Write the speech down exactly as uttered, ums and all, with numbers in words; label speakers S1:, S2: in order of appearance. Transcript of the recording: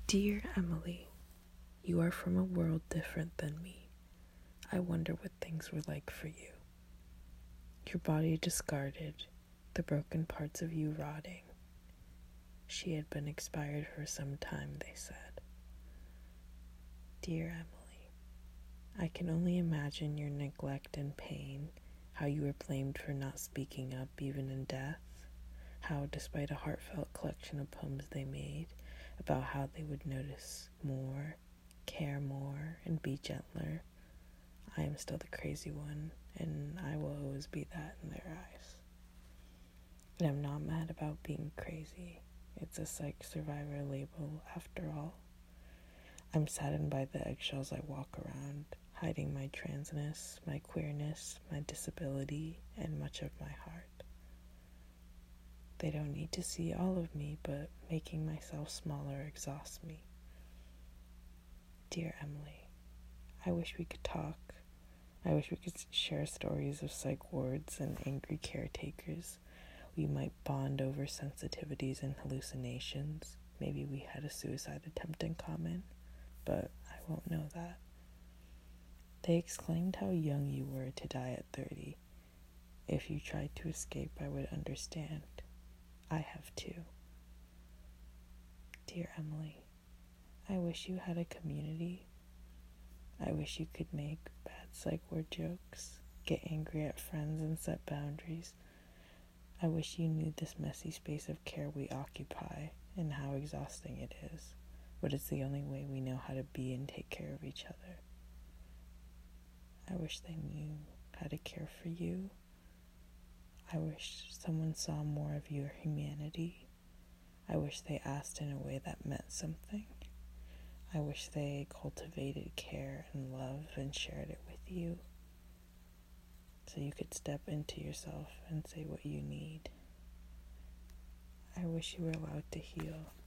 S1: Dear Emily, you are from a world different than me. I wonder what things were like for you. Your body discarded, the broken parts of you rotting. She had been expired for some time, they said. Dear Emily, I can only imagine your neglect and pain, how you were blamed for not speaking up even in death, how despite a heartfelt collection of poems they made about how they would notice more, care more, and be gentler, I am still the crazy one, and I will always be that in their eyes. And I'm not mad about being crazy. It's a psych survivor label after all. I'm saddened by the eggshells I walk around, hiding my transness, my queerness, my disability, and much of my heart. They don't need to see all of me, but making myself smaller exhausts me. Dear Emily, I wish we could talk. I wish we could share stories of psych wards and angry caretakers. We might bond over sensitivities and hallucinations. Maybe we had a suicide attempt in common, but I won't know that. They exclaimed how young you were to die at thirty. If you tried to escape, I would understand. I have too. Dear Emily, I wish you had a community. I wish you could make bad psych ward jokes, get angry at friends, and set boundaries. I wish you knew this messy space of care we occupy and how exhausting it is, but it's the only way we know how to be and take care of each other. I wish they knew how to care for you. I wish someone saw more of your humanity. I wish they asked in a way that meant something. I wish they cultivated care and love and shared it with you, so you could step into yourself and say what you need. I wish you were allowed to heal.